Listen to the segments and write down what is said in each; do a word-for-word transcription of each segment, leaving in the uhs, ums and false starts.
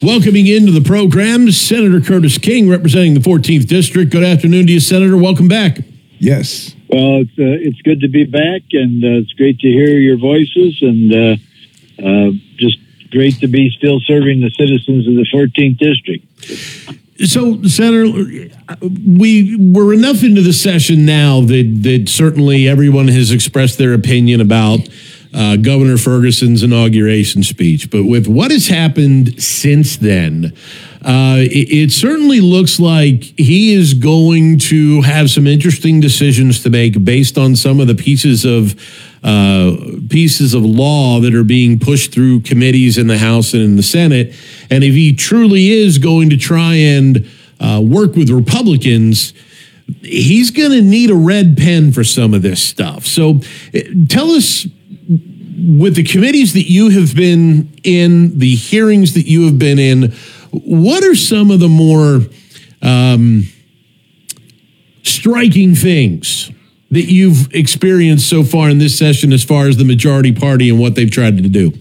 Welcoming into the program, Senator Curtis King, representing the fourteenth District. Good afternoon to you, Senator. Welcome back. Yes. Well, it's uh, it's good to be back, and uh, it's great to hear your voices, and uh, uh, just great to be still serving the citizens of the fourteenth District. So, Senator, we we're enough into the session now that that certainly everyone has expressed their opinion about uh, Governor Ferguson's inauguration speech. But with what has happened since then, uh, it, it certainly looks like he is going to have some interesting decisions to make based on some of the pieces of uh, pieces of law that are being pushed through committees in the House and in the Senate. And if he truly is going to try and uh, work with Republicans, he's going to need a red pen for some of this stuff. So tell us, with the committees that you have been in, the hearings that you have been in, what are some of the more um, striking things that you've experienced so far in this session as far as the majority party and what they've tried to do?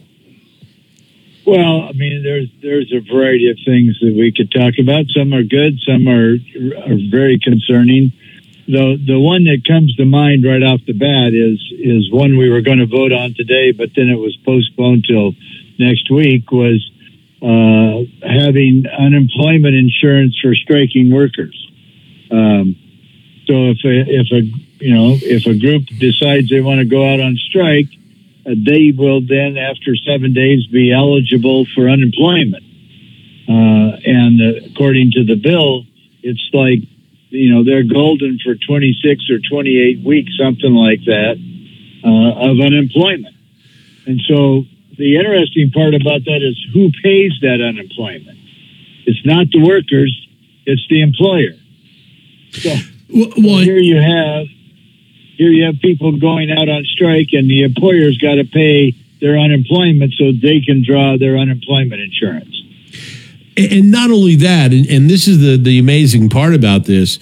Well, I mean, there's there's a variety of things that we could talk about. Some are good, some are are very concerning. The the one that comes to mind right off the bat is is one we were going to vote on today, but then it was postponed till next week. Was uh, having unemployment insurance for striking workers. Um, so if a, if a you know if a group decides they want to go out on strike, uh, they will then after seven days be eligible for unemployment. Uh, and uh, according to the bill, it's like, you know, they're golden for twenty-six or twenty-eight weeks, something like that, uh, of unemployment. And so the interesting part about that is who pays that unemployment? It's not the workers, it's the employer. So well, well, here you have here you have people going out on strike, and the employer's got to pay their unemployment so they can draw their unemployment insurance. And not only that, and, and this is the, the amazing part about this,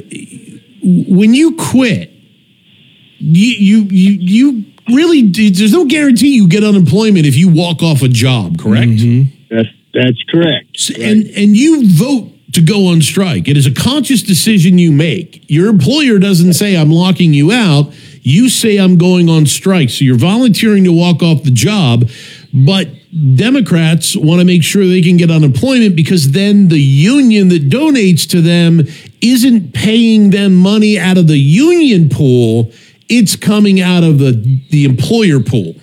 when you quit, you, you, you, you really, there's no guarantee you get unemployment if you walk off a job, correct? Mm-hmm. That's, that's correct. And, right. and you vote to go on strike. It is a conscious decision you make. Your employer doesn't say, I'm locking you out. You say, I'm going on strike. So you're volunteering to walk off the job, but Democrats want to make sure they can get unemployment because then the union that donates to them isn't paying them money out of the union pool. It's coming out of the, the employer pool.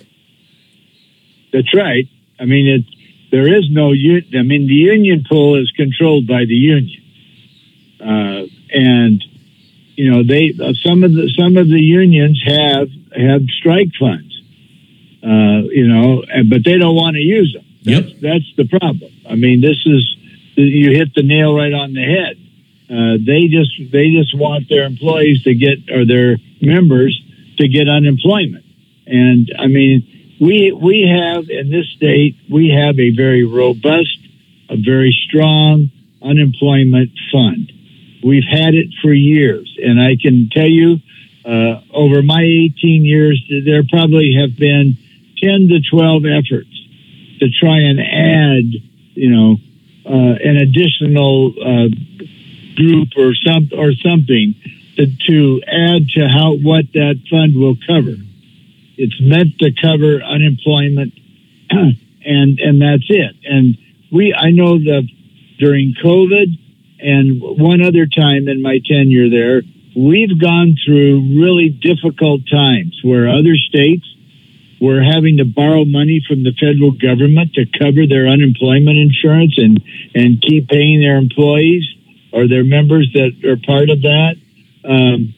That's right. I mean, it, there is no, I mean, the union pool is controlled by the union. Uh, and, you know, they, some of the, some of the unions have, have strike funds. Uh, you know, but they don't want to use them. That's, yep. that's the problem. I mean, this is, you hit the nail right on the head. Uh, they just, they just want their employees to get, or their members to get unemployment. And I mean, we, we have in this state, we have a very robust, a very strong unemployment fund. We've had it for years. And I can tell you, uh, over my eighteen years, there probably have been ten to twelve efforts to try and add, you know, uh, an additional uh, group or some or something to, to add to how what that fund will cover. It's meant to cover unemployment, and and that's it. And we, I know that during COVID and one other time in my tenure there, we've gone through really difficult times where other states were having to borrow money from the federal government to cover their unemployment insurance and, and keep paying their employees or their members that are part of that. Um,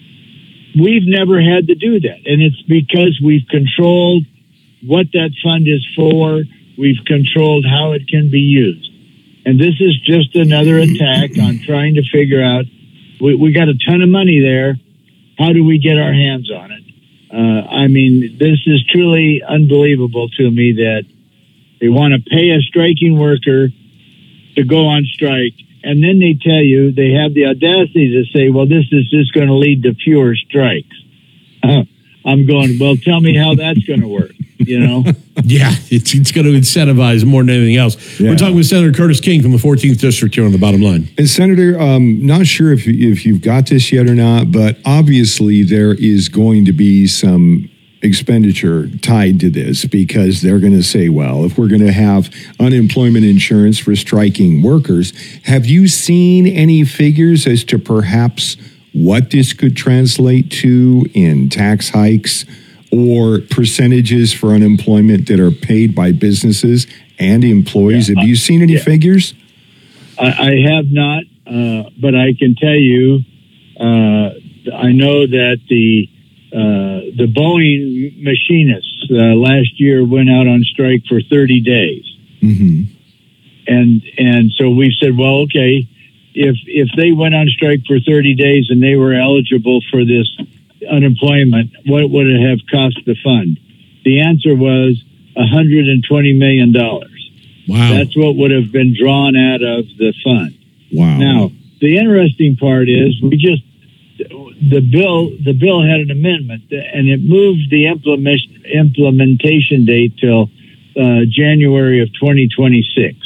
we've never had to do that. And it's because we've controlled what that fund is for. We've controlled how it can be used. And this is just another attack on trying to figure out, we, we got a ton of money there. How do we get our hands on it? Uh, I mean, this is truly unbelievable to me that they want to pay a striking worker to go on strike, and then they tell you, they have the audacity to say, well, this is just going to lead to fewer strikes. Uh, I'm going, well, tell me how that's going to work. you know? Yeah, it's, it's going to incentivize more than anything else. Yeah. We're talking with Senator Curtis King from the fourteenth District here on The Bottom Line. And Senator, um, not sure if, if you've got this yet or not, but obviously there is going to be some expenditure tied to this, because they're going to say, well, if we're going to have unemployment insurance for striking workers, have you seen any figures as to perhaps what this could translate to in tax hikes or percentages for unemployment that are paid by businesses and employees? Yeah, have you seen any yeah. figures? I, I have not, uh, but I can tell you, uh, I know that the uh, the Boeing machinists uh, last year went out on strike for thirty days, mm-hmm. and and so we said, well, okay, if if they went on strike for thirty days and they were eligible for this unemployment, what would it have cost the fund? The answer was one hundred twenty million dollars. Wow. That's what would have been drawn out of the fund. Wow. Now, the interesting part is we just, the bill, the bill had an amendment and it moved the implement, implementation date till uh, January of twenty twenty-six.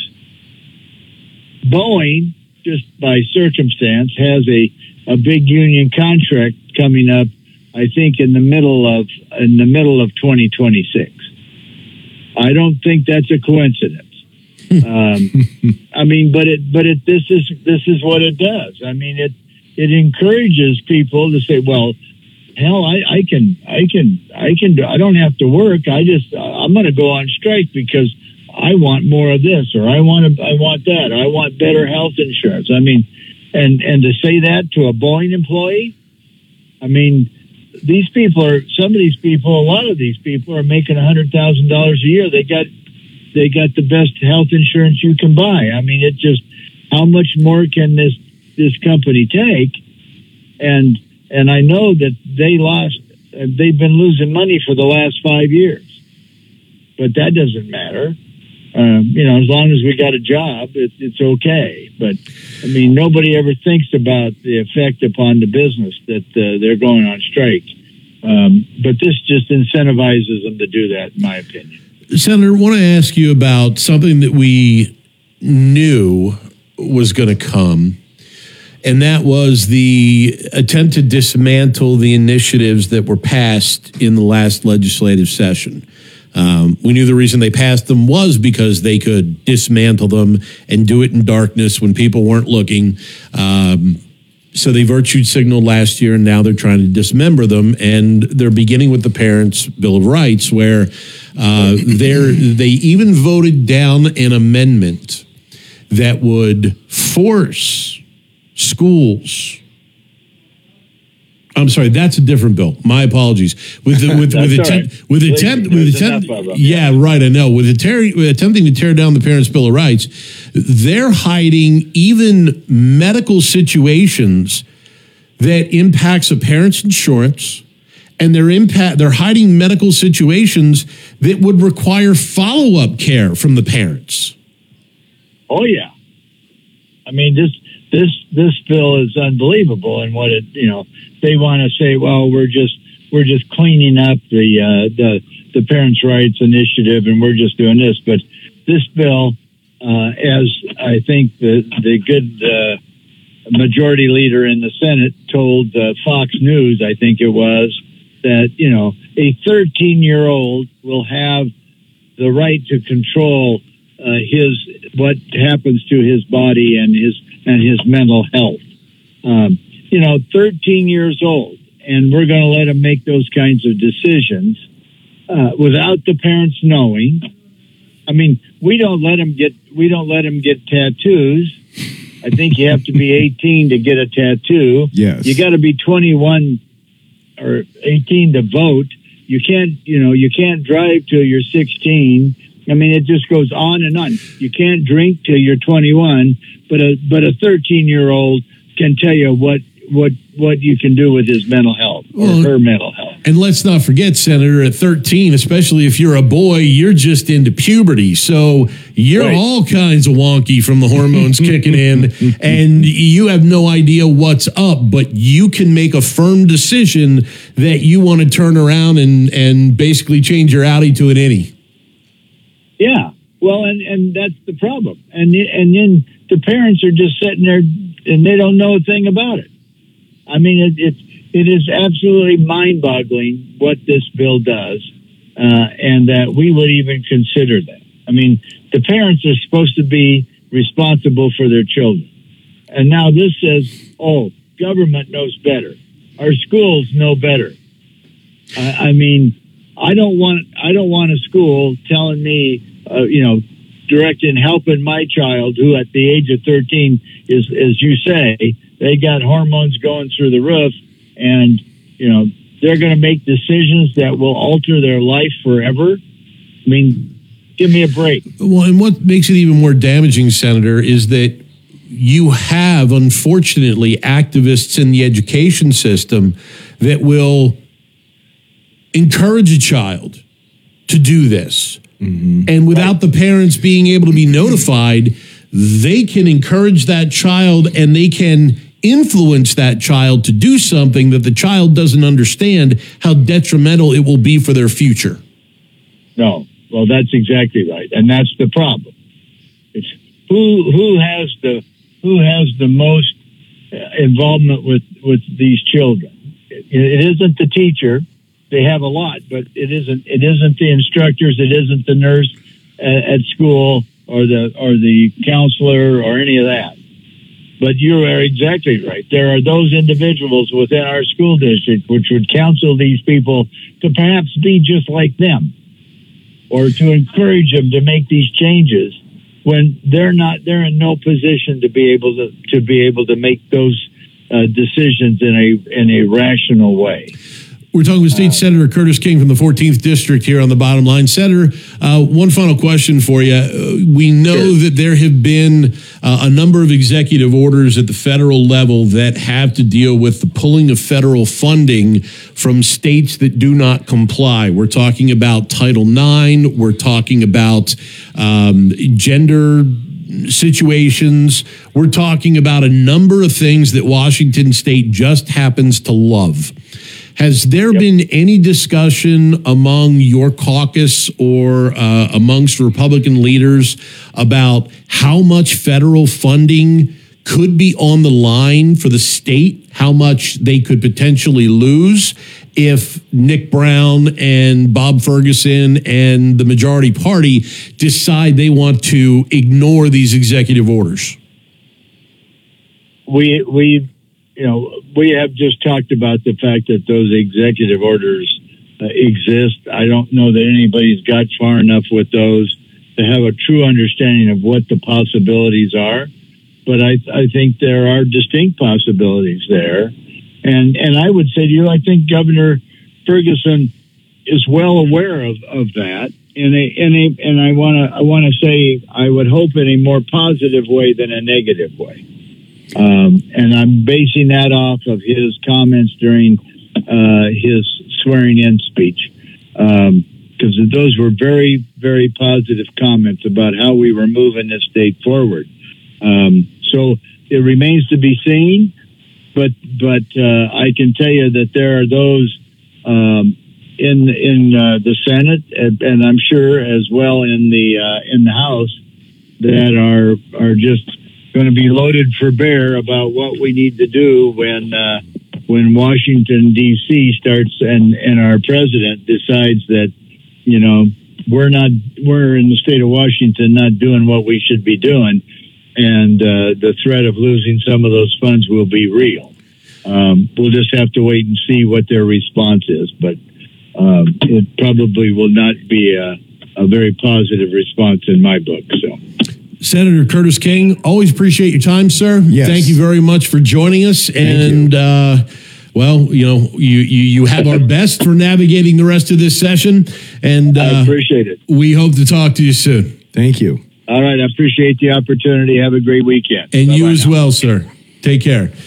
Boeing, just by circumstance, has a, a big union contract coming up, I think in the middle of in the middle of twenty twenty-six. I don't think that's a coincidence. um, I mean, but it but it this is this is what it does. I mean, it it encourages people to say, well, hell, I, I can I can I can do, I don't have to work. I just I'm going to go on strike because I want more of this, or I want to, I want that, or I want better health insurance. I mean, and and to say that to a Boeing employee, I mean, these people are, some of these people, a lot of these people are making a hundred thousand dollars a year. They got, they got the best health insurance you can buy. I mean, it just, how much more can this, this company take? And, and I know that they lost, they've been losing money for the last five years, but that doesn't matter. Um, you know, as long as we got a job, it, it's okay. But I mean, nobody ever thinks about the effect upon the business that uh, they're going on strike. Um, but this just incentivizes them to do that, in my opinion. Senator, I want to ask you about something that we knew was going to come, and that was the attempt to dismantle the initiatives that were passed in the last legislative session. Um, we knew the reason they passed them was because they could dismantle them and do it in darkness when people weren't looking. Um, so they virtue signaled last year, and now they're trying to dismember them. And they're beginning with the Parents' Bill of Rights, where uh, they're, they even voted down an amendment that would force schools. I'm sorry, that's a different bill. My apologies. With the, with with attempt right. with attempt with attempt. Yeah, right. I know. With, tear, with attempting to tear down the Parents' Bill of Rights, they're hiding even medical situations that impacts a parent's insurance, and they're impact. They're hiding medical situations that would require follow up care from the parents. Oh yeah, I mean this this this bill is unbelievable, and what it you know. They want to say, well, we're just we're just cleaning up the uh, the the Parents' Rights Initiative, and we're just doing this. But this bill, uh, as I think the the good uh, majority leader in the Senate told uh, Fox News, I think it was, that you know a thirteen-year-old will have the right to control uh, his what happens to his body and his and his mental health. Um, You know, thirteen years old, and we're going to let them make those kinds of decisions uh, without the parents knowing. I mean, we don't let them get we don't let them get tattoos. I think you have to be eighteen to get a tattoo. Yes, you got to be twenty-one or eighteen to vote. You can't, you know, you can't drive till you're sixteen. I mean, it just goes on and on. You can't drink till you're twenty-one, but a but a thirteen-year-old can tell you what. what what you can do with his mental health or well, her mental health. And let's not forget, Senator, at thirteen, especially if you're a boy, you're just into puberty. So you're Right. all kinds of wonky from the hormones kicking in, and you have no idea what's up, but you can make a firm decision that you want to turn around and, and basically change your outie to an innie. Yeah. Well, and, and that's the problem. And, and then the parents are just sitting there and they don't know a thing about it. I mean, it, it, it is absolutely mind-boggling what this bill does, uh, and that we would even consider that. I mean, the parents are supposed to be responsible for their children. And now this says, oh, government knows better. Our schools know better. I, I mean, I don't want I don't want a school telling me, uh, you know, directing, helping my child who at the age of thirteen is, as you say, they got hormones going through the roof, and, you know, they're going to make decisions that will alter their life forever. I mean, give me a break. Well, and what makes it even more damaging, Senator, is that you have, unfortunately, activists in the education system that will encourage a child to do this. Mm-hmm. And without the parents being able to be notified, they can encourage that child and they can influence that child to do something that the child doesn't understand how detrimental it will be for their future. No, well, that's exactly right, and that's the problem. It's who who has the who has the most involvement with with these children. It, it isn't the teacher. They have a lot, but it isn't it isn't the instructors. It isn't the nurse at, at school or the or the counselor or any of that. But you are exactly right. There are those individuals within our school district which would counsel these people to perhaps be just like them, or to encourage them to make these changes when they're not. They're in no position to be able to to be able to make those uh, decisions in a in a rational way. We're talking with State uh, Senator Curtis King from the fourteenth District here on the Bottom Line. Senator, uh, one final question for you. Uh, we know sure. that there have been uh, a number of executive orders at the federal level that have to deal with the pulling of federal funding from states that do not comply. We're talking about Title nine. We're talking about um, gender situations. We're talking about a number of things that Washington State just happens to love. Has there yep. been any discussion among your caucus or uh, amongst Republican leaders about how much federal funding could be on the line for the state, how much they could potentially lose if Nick Brown and Bob Ferguson and the majority party decide they want to ignore these executive orders? We, we, You know, we have just talked about the fact that those executive orders uh, exist. I don't know that anybody's got far enough with those to have a true understanding of what the possibilities are. But I, I think there are distinct possibilities there. And and I would say to you, I think Governor Ferguson is well aware of, of that. In a, in a, and I want to I want to say I would hope in a more positive way than a negative way. Um, and I'm basing that off of his comments during uh, his swearing-in speech, because um, those were very, very positive comments about how we were moving this state forward. Um, so it remains to be seen, but but uh, I can tell you that there are those um, in in uh, the Senate, and, and I'm sure as well in the uh, in the House, that are are just going to be loaded for bear about what we need to do when uh, when Washington D C starts and, and our president decides that, you know, we're not we're in the state of Washington not doing what we should be doing, and uh, the threat of losing some of those funds will be real. Um, we'll just have to wait and see what their response is, but um, it probably will not be a, a very positive response in my book. So. Senator Curtis King, always appreciate your time, sir. Yes. Thank you very much for joining us. Thank and, you. Uh, well, you know, you, you, you have our best for navigating the rest of this session. And uh, I appreciate it. We hope to talk to you soon. Thank you. All right. I appreciate the opportunity. Have a great weekend. And Bye-bye you as now. well, sir. Take care.